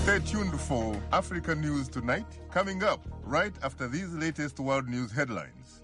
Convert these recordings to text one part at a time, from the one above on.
Stay tuned for Africa News Tonight, coming up right after these latest world news headlines.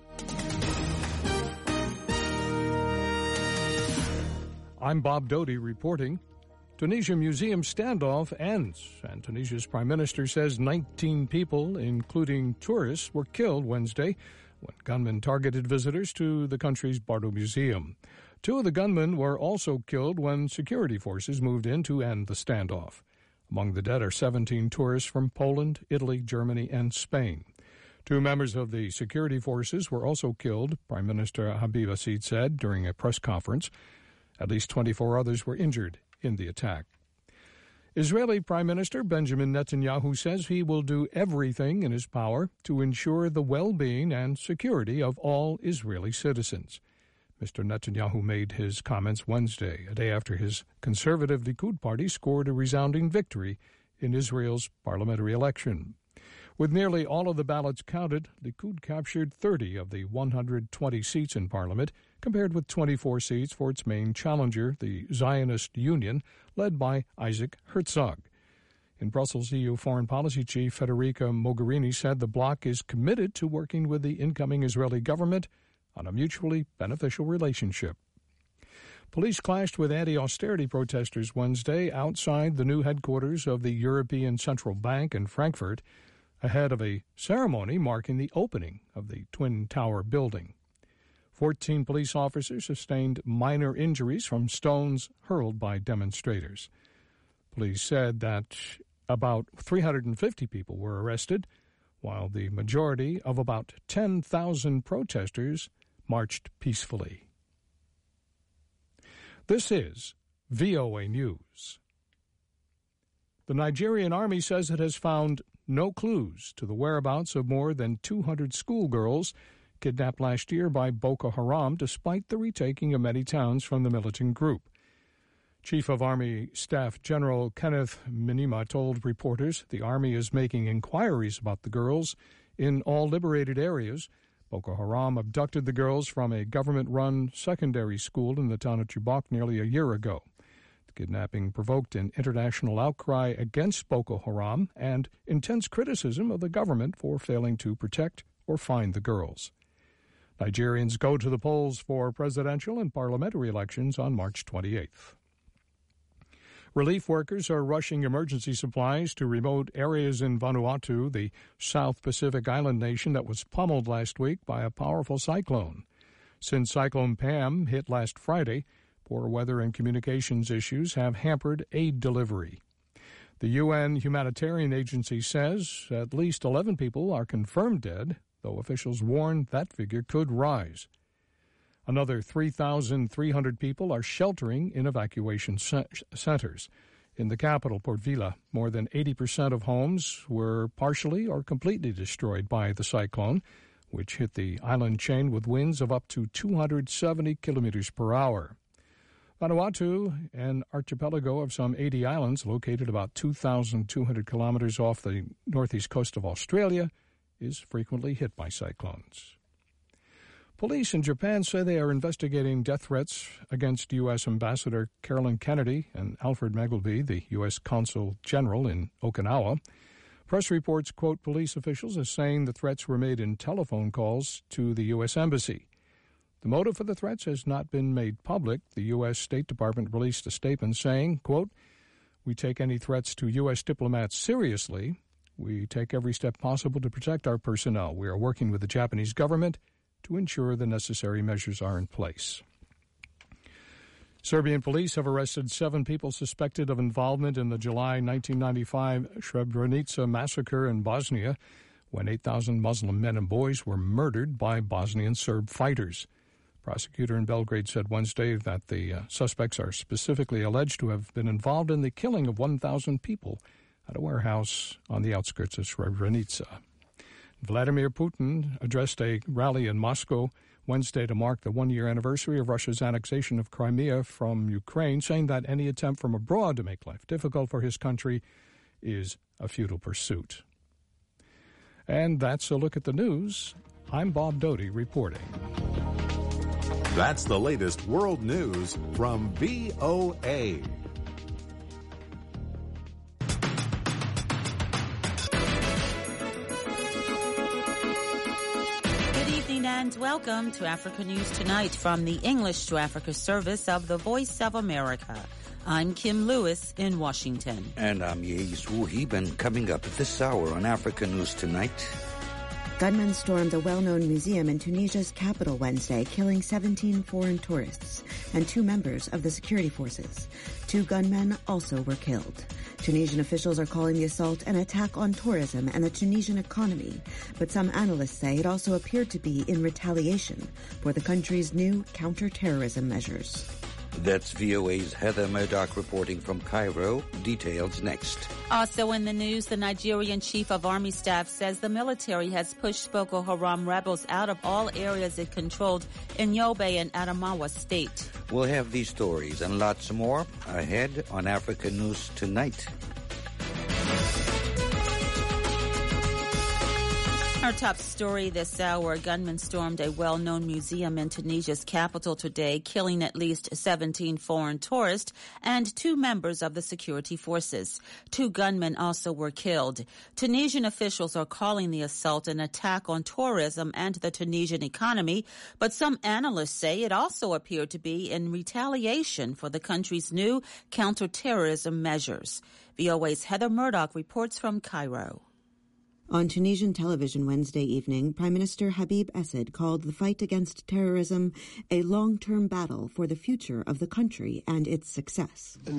I'm Bob Doty reporting. Tunisia Museum standoff ends, and Tunisia's prime minister says 19 people, including tourists, were killed Wednesday when gunmen targeted visitors to the country's Bardo Museum. 2 of the gunmen were also killed when security forces moved in to end the standoff. Among the dead are 17 tourists from Poland, Italy, Germany, and Spain. 2 members of the security forces were also killed, Prime Minister Habib Assid said during a press conference. At least 24 others were injured in the attack. Israeli Prime Minister Benjamin Netanyahu says he will do everything in his power to ensure the well-being and security of all Israeli citizens. Mr. Netanyahu made his comments Wednesday, a day after his conservative Likud party scored a resounding victory in Israel's parliamentary election. With nearly all of the ballots counted, Likud captured 30 of the 120 seats in parliament, compared with 24 seats for its main challenger, the Zionist Union, led by Isaac Herzog. In Brussels, EU Foreign Policy Chief Federica Mogherini said the bloc is committed to working with the incoming Israeli government on a mutually beneficial relationship. Police clashed with anti-austerity protesters Wednesday outside the new headquarters of the European Central Bank in Frankfurt, ahead of a ceremony marking the opening of the Twin Tower building. 14 police officers sustained minor injuries from stones hurled by demonstrators. Police said that about 350 people were arrested, while the majority of about 10,000 protesters marched peacefully. This is VOA News. The Nigerian Army says it has found no clues to the whereabouts of more than 200 schoolgirls kidnapped last year by Boko Haram, despite the retaking of many towns from the militant group. Chief of Army Staff General Kenneth Minima told reporters the Army is making inquiries about the girls in all liberated areas. Boko Haram abducted the girls from a government-run secondary school in the town of Chibok nearly a year ago. The kidnapping provoked an international outcry against Boko Haram and intense criticism of the government for failing to protect or find the girls. Nigerians go to the polls for presidential and parliamentary elections on March 28th. Relief workers are rushing emergency supplies to remote areas in Vanuatu, the South Pacific island nation that was pummeled last week by a powerful cyclone. Since Cyclone Pam hit last Friday, poor weather and communications issues have hampered aid delivery. The UN humanitarian agency says at least 11 people are confirmed dead, though officials warn that figure could rise. Another 3,300 people are sheltering in evacuation centers. In the capital, Port Vila, more than 80% of homes were partially or completely destroyed by the cyclone, which hit the island chain with winds of up to 270 kilometers per hour. Vanuatu, an archipelago of some 80 islands located about 2,200 kilometers off the northeast coast of Australia, is frequently hit by cyclones. Police in Japan say they are investigating death threats against U.S. Ambassador Carolyn Kennedy and Alfred Megleby, the U.S. Consul General in Okinawa. Press reports quote police officials as saying the threats were made in telephone calls to the U.S. Embassy. The motive for the threats has not been made public. The U.S. State Department released a statement saying, quote, "We take any threats to U.S. diplomats seriously. We take every step possible to protect our personnel. We are working with the Japanese government to ensure the necessary measures are in place." Serbian police have arrested 7 people suspected of involvement in the July 1995 Srebrenica massacre in Bosnia, when 8,000 Muslim men and boys were murdered by Bosnian Serb fighters. Prosecutor in Belgrade said Wednesday that the suspects are specifically alleged to have been involved in the killing of 1,000 people at a warehouse on the outskirts of Srebrenica. Vladimir Putin addressed a rally in Moscow Wednesday to mark the one-year anniversary of Russia's annexation of Crimea from Ukraine, saying that any attempt from abroad to make life difficult for his country is a futile pursuit. And that's a look at the news. I'm Bob Doty reporting. That's the latest world news from VOA. and welcome to Africa News Tonight from the English to Africa service of the Voice of America. I'm Kim Lewis in Washington. And I'm Yeis Wuhib, and coming up at this hour on Africa News Tonight. Gunmen stormed a well-known museum in Tunisia's capital Wednesday, killing 17 foreign tourists and 2 members of the security forces. 2 gunmen also were killed. Tunisian officials are calling the assault an attack on tourism and the Tunisian economy, but some analysts say it also appeared to be in retaliation for the country's new counter-terrorism measures. That's VOA's Heather Murdoch reporting from Cairo. Details next. Also in the news, the Nigerian Chief of Army Staff says the military has pushed Boko Haram rebels out of all areas it controlled in Yobe and Adamawa State. We'll have these stories and lots more ahead on Africa News Tonight. Our top story this hour, gunmen stormed a well-known museum in Tunisia's capital today, killing at least 17 foreign tourists and 2 members of the security forces. 2 gunmen also were killed. Tunisian officials are calling the assault an attack on tourism and the Tunisian economy, but some analysts say it also appeared to be in retaliation for the country's new counterterrorism measures. VOA's Heather Murdoch reports from Cairo. On Tunisian television Wednesday evening, Prime Minister Habib Essed called the fight against terrorism a long-term battle for the future of the country and its success. He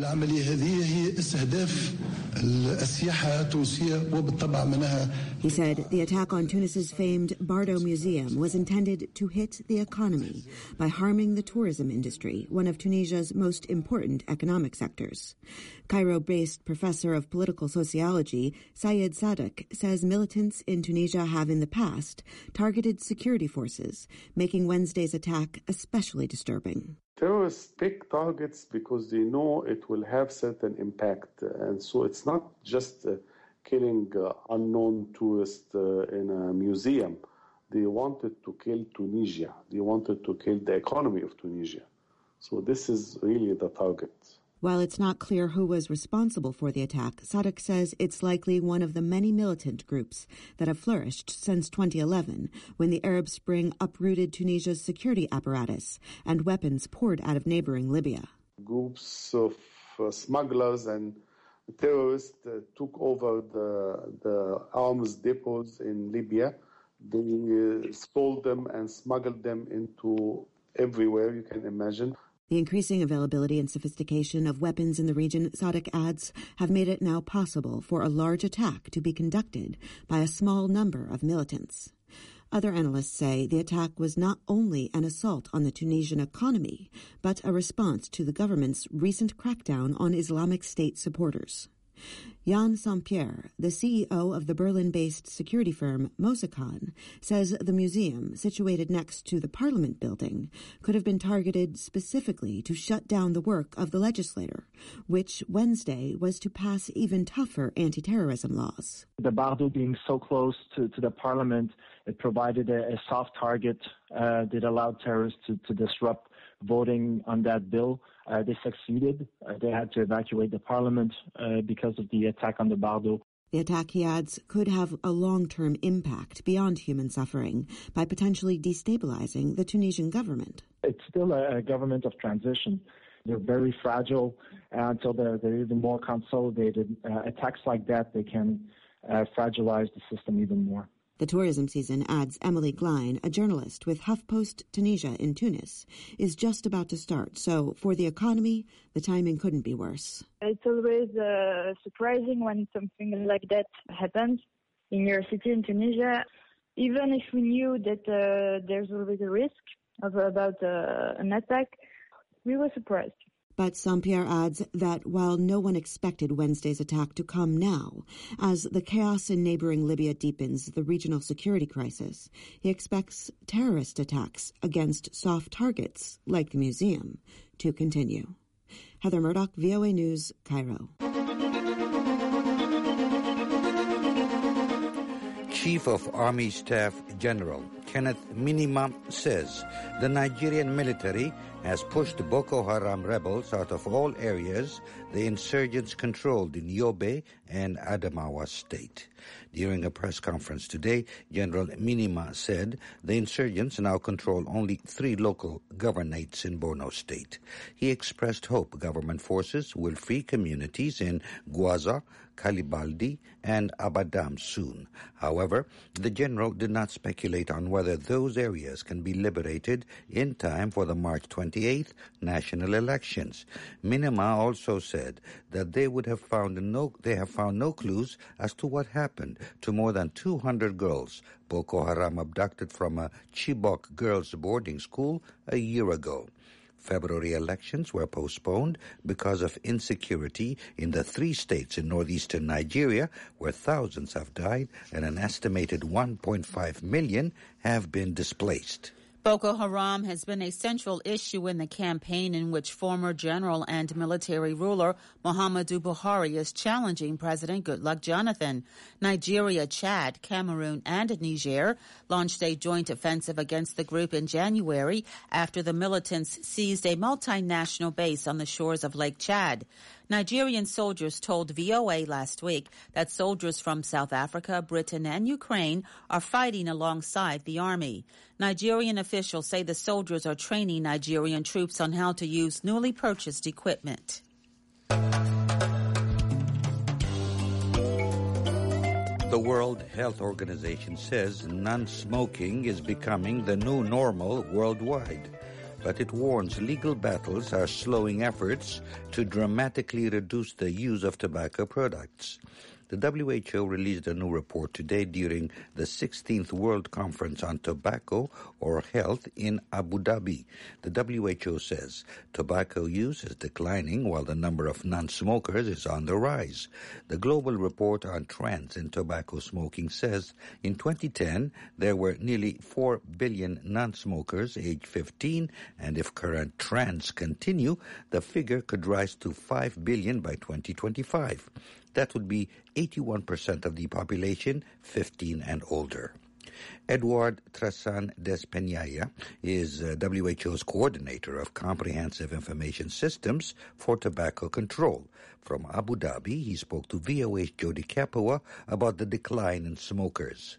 said the attack on Tunis's famed Bardo Museum was intended to hit the economy by harming the tourism industry, one of Tunisia's most important economic sectors. Cairo-based professor of political sociology Sayed Sadek says militants in Tunisia have in the past targeted security forces, making Wednesday's attack especially disturbing. Terrorists pick targets because they know it will have certain impact. And so it's not just killing unknown tourists in a museum. They wanted to kill Tunisia. They wanted to kill the economy of Tunisia. So this is really the target. While it's not clear who was responsible for the attack, Sadek says it's likely one of the many militant groups that have flourished since 2011, when the Arab Spring uprooted Tunisia's security apparatus and weapons poured out of neighboring Libya. Groups of smugglers and terrorists took over the arms depots in Libya. They stole them and smuggled them into everywhere you can imagine. The increasing availability and sophistication of weapons in the region, Sadek adds, have made it now possible for a large attack to be conducted by a small number of militants. Other analysts say the attack was not only an assault on the Tunisian economy, but a response to the government's recent crackdown on Islamic State supporters. Jan Saint-Pierre, the CEO of the Berlin-based security firm Mossakan, says the museum, situated next to the Parliament building, could have been targeted specifically to shut down the work of the legislator, which Wednesday was to pass even tougher anti-terrorism laws. The Bardo being so close to the Parliament, it provided a soft target that allowed terrorists to disrupt voting on that bill. They succeeded. They had to evacuate the parliament because of the attack on the Bardo. The attack, he adds, could have a long-term impact beyond human suffering by potentially destabilizing the Tunisian government. It's still a government of transition. They're very fragile until they're even more consolidated. Attacks like that, they can fragilize the system even more. The tourism season, adds Emily Glein, a journalist with HuffPost Tunisia in Tunis, is just about to start. So for the economy, the timing couldn't be worse. It's always surprising when something like that happens in your city in Tunisia. Even if we knew that there's always a risk about an attack, we were surprised. But Saint-Pierre adds that while no one expected Wednesday's attack to come now, as the chaos in neighboring Libya deepens the regional security crisis, he expects terrorist attacks against soft targets, like the museum, to continue. Heather Murdoch, VOA News, Cairo. Chief of Army Staff General Kenneth Minima says the Nigerian military has pushed Boko Haram rebels out of all areas the insurgents controlled in Yobe and Adamawa State. During a press conference today, General Minima said the insurgents now control only 3 local governorates in Borno State. He expressed hope government forces will free communities in Gwaza, Kalibaldi, and Abadam soon. However, the general did not speculate on whether those areas can be liberated in time for the March 28th national elections. Minima also said that they have found no clues as to what happened to more than 200 girls Boko Haram abducted from a Chibok girls' boarding school a year ago. February elections were postponed because of insecurity in the 3 states in northeastern Nigeria, where thousands have died and an estimated 1.5 million have been displaced. Boko Haram has been a central issue in the campaign in which former general and military ruler Muhammadu Buhari is challenging President Goodluck Jonathan. Nigeria, Chad, Cameroon, and Niger launched a joint offensive against the group in January after the militants seized a multinational base on the shores of Lake Chad. Nigerian soldiers told VOA last week that soldiers from South Africa, Britain, and Ukraine are fighting alongside the army. Nigerian officials say the soldiers are training Nigerian troops on how to use newly purchased equipment. The World Health Organization says non-smoking is becoming the new normal worldwide, but it warns legal battles are slowing efforts to dramatically reduce the use of tobacco products. The WHO released a new report today during the 16th World Conference on Tobacco or Health in Abu Dhabi. The WHO says tobacco use is declining while the number of non-smokers is on the rise. The Global Report on Trends in Tobacco Smoking says in 2010 there were nearly 4 billion non-smokers aged 15, and if current trends continue, the figure could rise to 5 billion by 2025. That would be 81% of the population 15 and older. Edward Trasan Despeñaya is WHO's coordinator of comprehensive information systems for tobacco control. From Abu Dhabi, he spoke to VOA's Jody Kapua about the decline in smokers.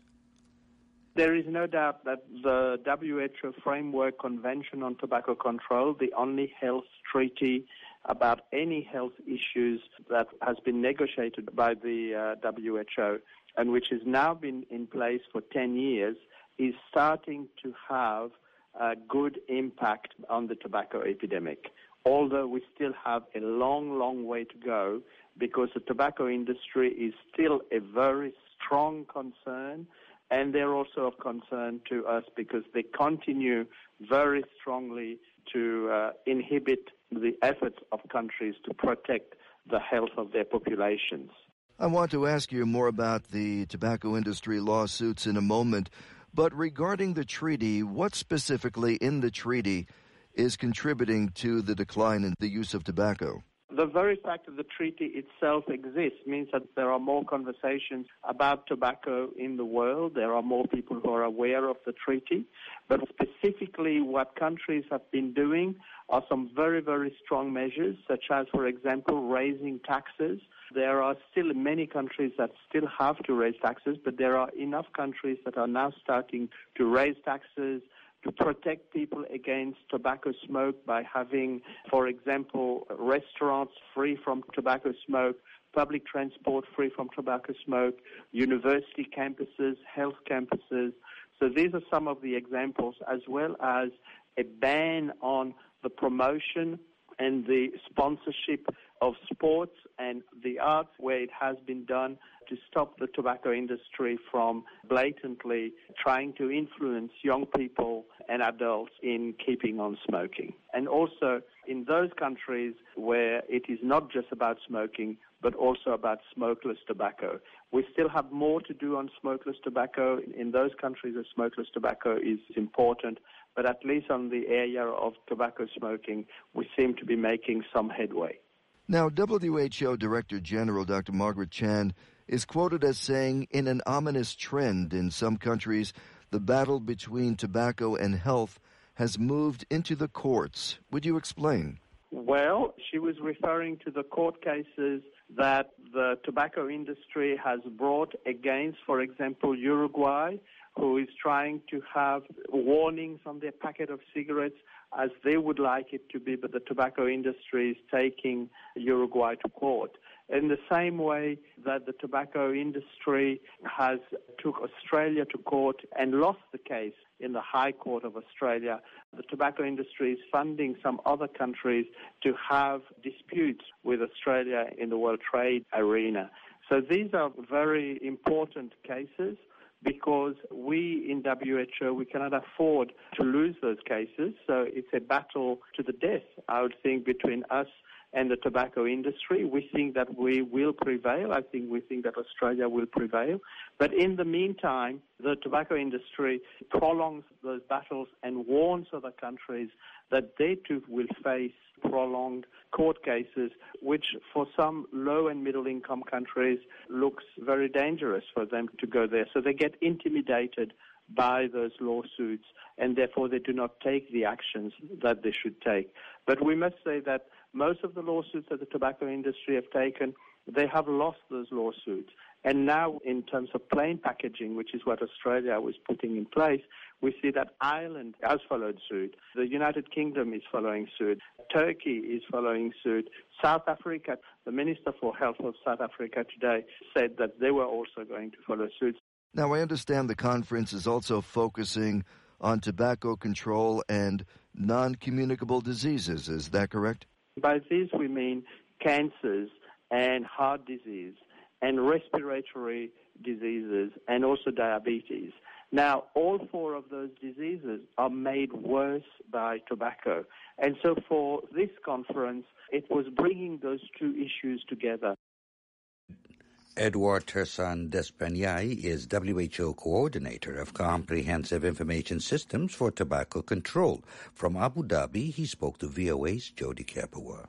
There is no doubt that the WHO Framework Convention on Tobacco Control, the only health treaty about any health issues that has been negotiated by the WHO and which has now been in place for 10 years, is starting to have a good impact on the tobacco epidemic. Although we still have a long, long way to go because the tobacco industry is still a very strong concern, and they're also of concern to us because they continue very strongly to inhibit the efforts of countries to protect the health of their populations. I want to ask you more about the tobacco industry lawsuits in a moment, but regarding the treaty, what specifically in the treaty is contributing to the decline in the use of tobacco? The very fact that the treaty itself exists means that there are more conversations about tobacco in the world. There are more people who are aware of the treaty. But specifically what countries have been doing are some very, very strong measures, such as, for example, raising taxes. There are still many countries that still have to raise taxes, but there are enough countries that are now starting to raise taxes to protect people against tobacco smoke by having, for example, restaurants free from tobacco smoke, public transport free from tobacco smoke, university campuses, health campuses. So these are some of the examples, as well as a ban on the promotion and the sponsorship of sports and the arts where it has been done to stop the tobacco industry from blatantly trying to influence young people and adults in keeping on smoking. And also in those countries where it is not just about smoking, but also about smokeless tobacco. We still have more to do on smokeless tobacco. In those countries where smokeless tobacco is important, but at least on the area of tobacco smoking, we seem to be making some headway. Now, WHO Director General Dr. Margaret Chan is quoted as saying, in an ominous trend in some countries, the battle between tobacco and health has moved into the courts. Would you explain? Well, she was referring to the court cases that the tobacco industry has brought against, for example, Uruguay, who is trying to have warnings on their packet of cigarettes as they would like it to be, but the tobacco industry is taking Uruguay to court. In the same way that the tobacco industry has took Australia to court and lost the case in the High Court of Australia, the tobacco industry is funding some other countries to have disputes with Australia in the World Trade arena. So these are very important cases, because we in WHO, we cannot afford to lose those cases. So it's a battle to the death, I would think, between us and the tobacco industry. We think that we will prevail. We think that Australia will prevail. But in the meantime, the tobacco industry prolongs those battles and warns other countries that they too will face prolonged court cases, which for some low and middle income countries looks very dangerous for them to go there. So they get intimidated by those lawsuits, and therefore they do not take the actions that they should take. But we must say that most of the lawsuits that the tobacco industry have taken, they have lost those lawsuits. And now, in terms of plain packaging, which is what Australia was putting in place, we see that Ireland has followed suit. The United Kingdom is following suit. Turkey is following suit. South Africa, the Minister for Health of South Africa today said that they were also going to follow suit. Now, I understand the conference is also focusing on tobacco control and non-communicable diseases. Is that correct? By these, we mean cancers and heart disease and respiratory diseases and also diabetes. Now, all four of those diseases are made worse by tobacco. And so for this conference, it was bringing those two issues together. Edouard Tersan Despaignay is WHO Coordinator of Comprehensive Information Systems for Tobacco Control. From Abu Dhabi, he spoke to VOA's Jody Kapua.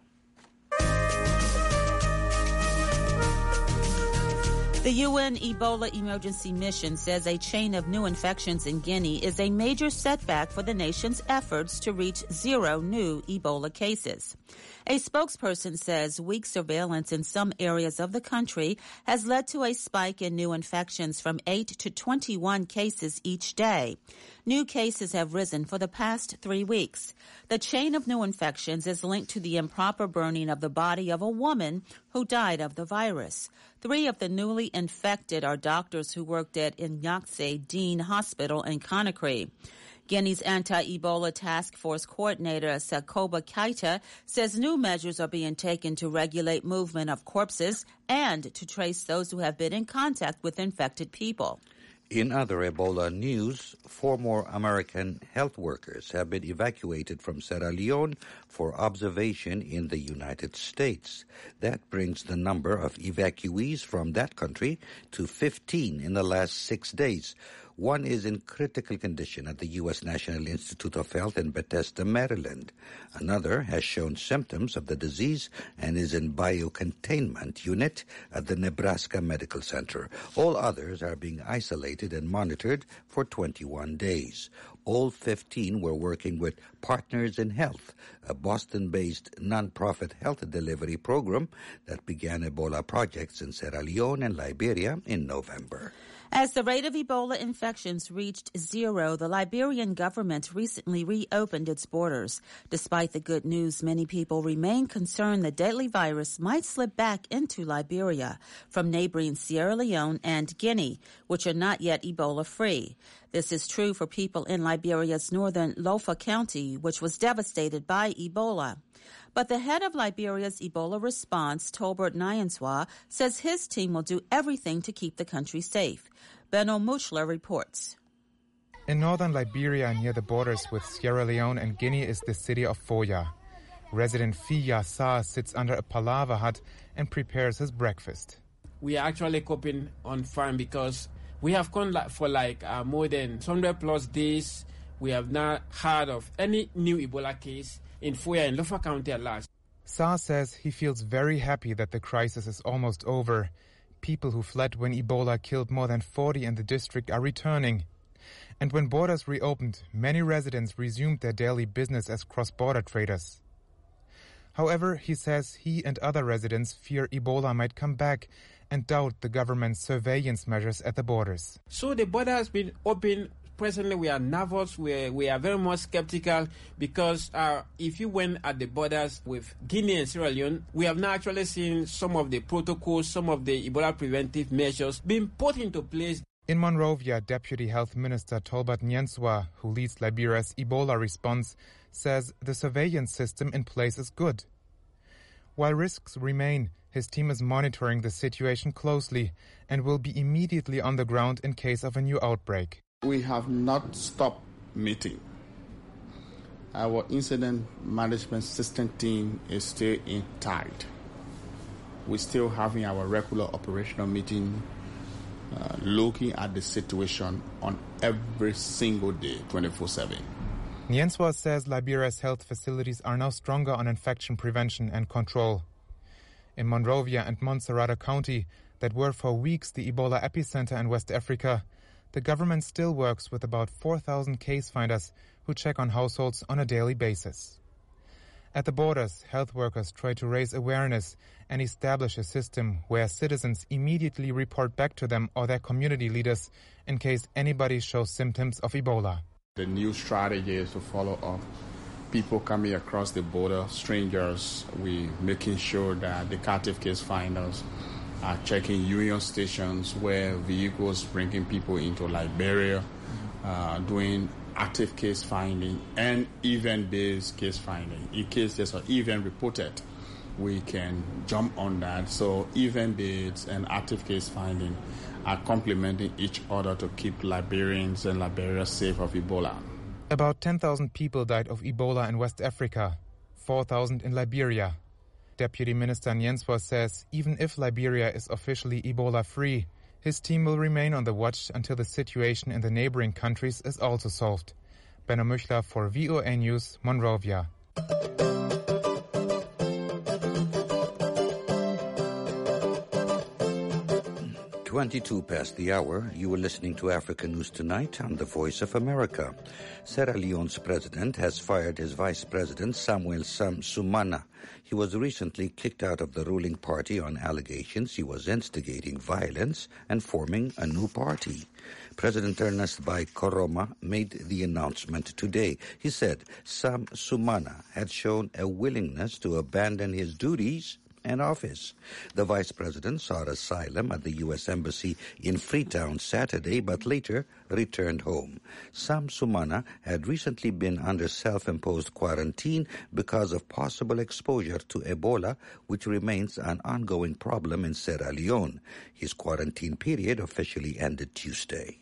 The UN Ebola Emergency Mission says a chain of new infections in Guinea is a major setback for the nation's efforts to reach 0 new Ebola cases. A spokesperson says weak surveillance in some areas of the country has led to a spike in new infections from 8 to 21 cases each day. New cases have risen for the past 3 weeks. The chain of new infections is linked to the improper burning of the body of a woman who died of the virus. 3 of the newly infected are doctors who worked at Inyakse Dean Hospital in Conakry. Guinea's anti-Ebola task force coordinator, Sakoba Keita, says new measures are being taken to regulate movement of corpses and to trace those who have been in contact with infected people. In other Ebola news, 4 more American health workers have been evacuated from Sierra Leone for observation in the United States. That brings the number of evacuees from that country to 15 in the last 6 days. One is in critical condition at the U.S. National Institute of Health in Bethesda, Maryland. Another has shown symptoms of the disease and is in biocontainment unit at the Nebraska Medical Center. All others are being isolated and monitored for 21 days. All 15 were working with Partners in Health, a Boston-based nonprofit health delivery program that began Ebola projects in Sierra Leone and Liberia in November. As the rate of Ebola infections reached 0, the Liberian government recently reopened its borders. Despite the good news, many people remain concerned the deadly virus might slip back into Liberia from neighboring Sierra Leone and Guinea, which are not yet Ebola-free. This is true for people in Liberia's northern Lofa County, which was devastated by Ebola. But the head of Liberia's Ebola response, Tolbert Nyanswa, says his team will do everything to keep the country safe. Benno Muchler reports. In northern Liberia, near the borders with Sierra Leone and Guinea, is the city of Foya. Resident Fiya Sa sits under a palava hut and prepares his breakfast. We are actually coping on fine because we have gone for more than 100 plus days. We have not heard of any new Ebola case in Foya and Lofa County at last. Sa says he feels very happy that the crisis is almost over. People who fled when Ebola killed more than 40 in the district are returning. And when borders reopened, many residents resumed their daily business as cross-border traders. However, he says he and other residents fear Ebola might come back and doubt the government's surveillance measures at the borders. So the border has been open. Presently, we are nervous. We are very much skeptical because if you went at the borders with Guinea and Sierra Leone, we have now actually seen some of the protocols, some of the Ebola preventive measures being put into place. In Monrovia, Deputy Health Minister Tolbert Nyenswa, who leads Liberia's Ebola response, says the surveillance system in place is good. While risks remain, his team is monitoring the situation closely and will be immediately on the ground in case of a new outbreak. We have not stopped meeting. Our incident management system team is still intact. We're still having our regular operational meeting, looking at the situation on every single day, 24/7. Nyenswa says Liberia's health facilities are now stronger on infection prevention and control. In Monrovia and Montserrado County, that were for weeks the Ebola epicenter in West Africa, the government still works with about 4,000 case finders who check on households on a daily basis. At the borders, health workers try to raise awareness and establish a system where citizens immediately report back to them or their community leaders in case anybody shows symptoms of Ebola. The new strategy is to follow up people coming across the border, strangers. We're making sure that the captive case finders are checking union stations where vehicles bringing people into Liberia, doing active case finding and event-based case finding. In cases are event reported, we can jump on that. So event-based and active case finding are complementing each other to keep Liberians and Liberia safe of Ebola. About 10,000 people died of Ebola in West Africa, 4,000 in Liberia. Deputy Minister Nyenswa says even if Liberia is officially Ebola-free, his team will remain on the watch until the situation in the neighboring countries is also solved. Benno Müchler for VOA News, Monrovia. 22 past the hour, you were listening to Africa News Tonight on the Voice of America. Sierra Leone's president has fired his vice president, Samuel Sam Sumana. He was recently kicked out of the ruling party on allegations he was instigating violence and forming a new party. President Ernest Bai Koroma made the announcement today. He said Sam Sumana had shown a willingness to abandon his duties and office. The vice president sought asylum at the U.S. Embassy in Freetown Saturday, but later returned home. Sam Sumana had recently been under self-imposed quarantine because of possible exposure to Ebola, which remains an ongoing problem in Sierra Leone. His quarantine period officially ended Tuesday.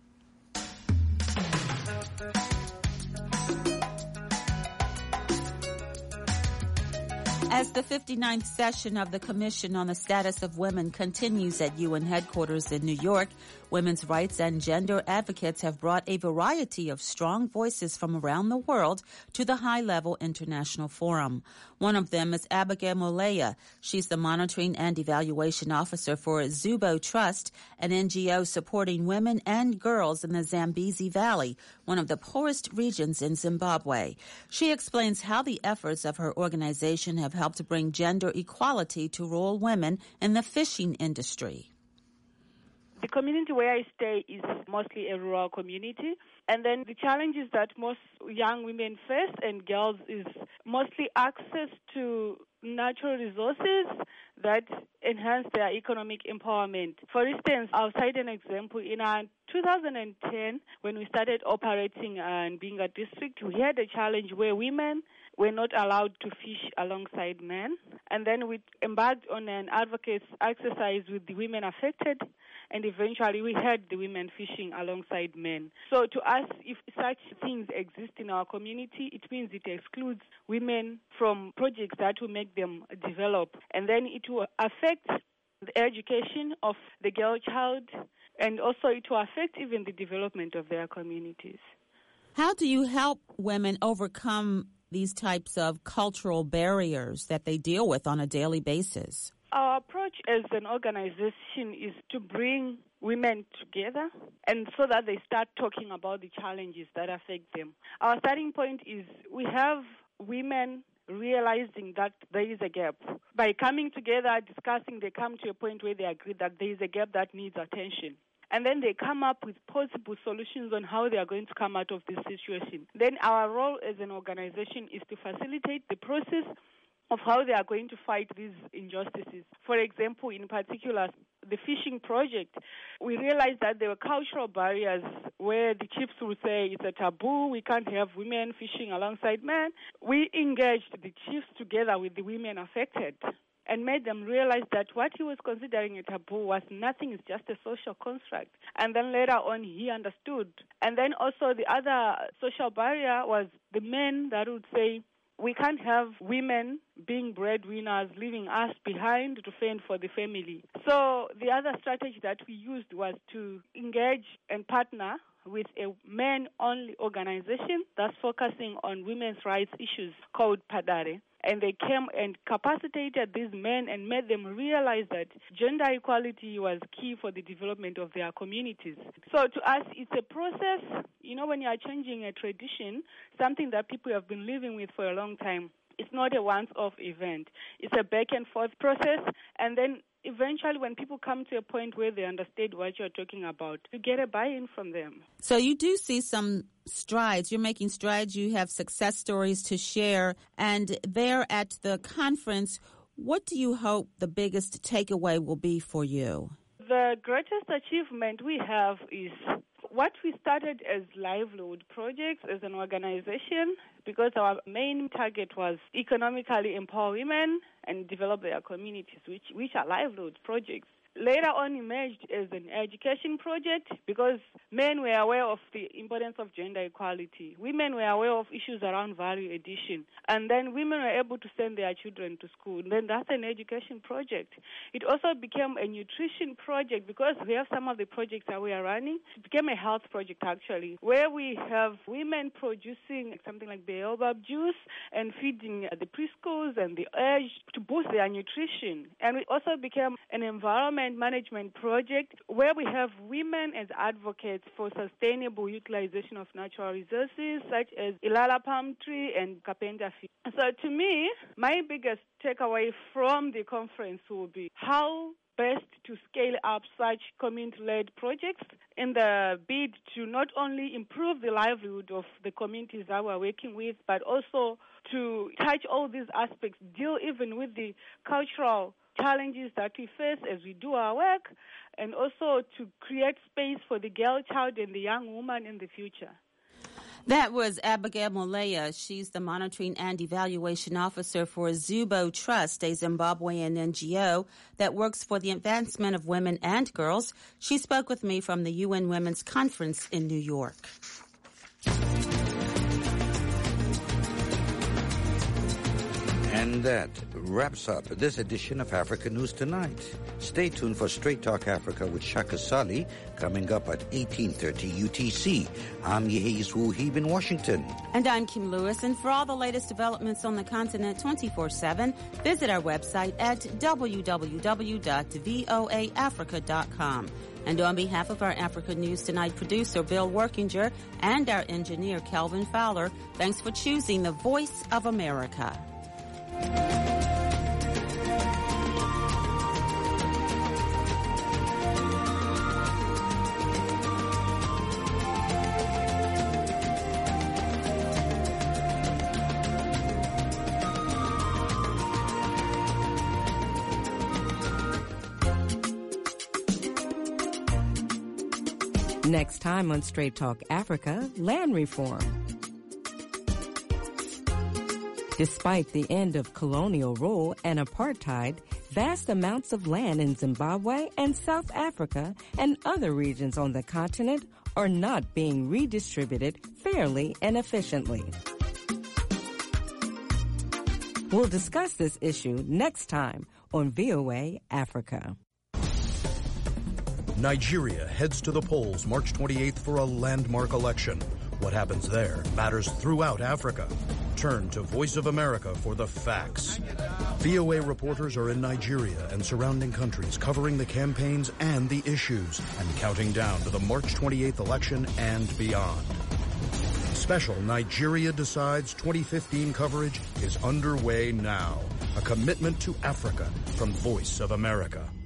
As the 59th session of the Commission on the Status of Women continues at UN headquarters in New York, women's rights and gender advocates have brought a variety of strong voices from around the world to the high-level international forum. One of them is Abigail Moleya. She's the Monitoring and Evaluation Officer for Zubo Trust, an NGO supporting women and girls in the Zambezi Valley, one of the poorest regions in Zimbabwe. She explains how the efforts of her organization have helped to bring gender equality to rural women in the fishing industry. The community where I stay is mostly a rural community. And then the challenges that most young women face and girls is mostly access to natural resources that enhance their economic empowerment. For instance, I'll cite an example. In 2010, when we started operating and being a district, we had a challenge where women were not allowed to fish alongside men. And then we embarked on an advocacy exercise with the women affected, and eventually we had the women fishing alongside men. So to us, if such things exist in our community, it means it excludes women from projects that will make them develop. And then it will affect the education of the girl child, and also it will affect even the development of their communities. How do you help women overcome these types of cultural barriers that they deal with on a daily basis? Our approach as an organization is to bring women together and so that they start talking about the challenges that affect them. Our starting point is we have women realizing that there is a gap. By coming together, discussing, they come to a point where they agree that there is a gap that needs attention. And then they come up with possible solutions on how they are going to come out of this situation. Then our role as an organization is to facilitate the process of how they are going to fight these injustices. For example, in particular, the fishing project, we realized that there were cultural barriers where the chiefs would say it's a taboo, we can't have women fishing alongside men. We engaged the chiefs together with the women affected and made them realize that what he was considering a taboo was nothing, it's just a social construct. And then later on, he understood. And then also the other social barrier was the men that would say, we can't have women being breadwinners, leaving us behind to fend for the family. So the other strategy that we used was to engage and partner with a men-only organization that's focusing on women's rights issues called Padare. And they came and capacitated these men and made them realize that gender equality was key for the development of their communities. So to us, it's a process. You know, when you are changing a tradition, something that people have been living with for a long time, it's not a once-off event. It's a back-and-forth process. And then eventually when people come to a point where they understand what you're talking about, you get a buy-in from them. So you do see some strides. You're making strides. You have success stories to share. And there at the conference, what do you hope the biggest takeaway will be for you? The greatest achievement we have is what we started as livelihood projects as an organization, because our main target was economically empower women and develop their communities, which are livelihood projects. Later on emerged as an education project because men were aware of the importance of gender equality. Women were aware of issues around value addition. And then women were able to send their children to school. And then that's an education project. It also became a nutrition project because we have some of the projects that we are running. It became a health project, actually, where we have women producing something like baobab juice and feeding the preschools and the aged to boost their nutrition. And it also became an environment management project where we have women as advocates for sustainable utilization of natural resources such as Ilala palm tree and Kapenta fish. So to me, my biggest takeaway from the conference will be how best to scale up such community-led projects in the bid to not only improve the livelihood of the communities that we're working with, but also to touch all these aspects, deal even with the cultural challenges that we face as we do our work, and also to create space for the girl child and the young woman in the future. That was Abigail Molea. She's the Monitoring and Evaluation Officer for Zubo Trust, a Zimbabwean NGO that works for the advancement of women and girls. She spoke with me from the UN Women's Conference in New York. And that wraps up this edition of Africa News Tonight. Stay tuned for Straight Talk Africa with Shaka Sali coming up at 18:30 UTC. I'm Yehiz Wuhib in Washington. And I'm Kim Lewis. And for all the latest developments on the continent 24/7, visit our website at www.voaafrica.com. And on behalf of our Africa News Tonight producer, Bill Workinger, and our engineer, Kelvin Fowler, thanks for choosing the Voice of America. Next time on Straight Talk Africa, land reform. Despite the end of colonial rule and apartheid, vast amounts of land in Zimbabwe and South Africa and other regions on the continent are not being redistributed fairly and efficiently. We'll discuss this issue next time on VOA Africa. Nigeria heads to the polls March 28th for a landmark election. What happens there matters throughout Africa. Turn to Voice of America for the facts. VOA reporters are in Nigeria and surrounding countries covering the campaigns and the issues and counting down to the March 28th election and beyond. Special Nigeria Decides 2015 coverage is underway now. A commitment to Africa from Voice of America.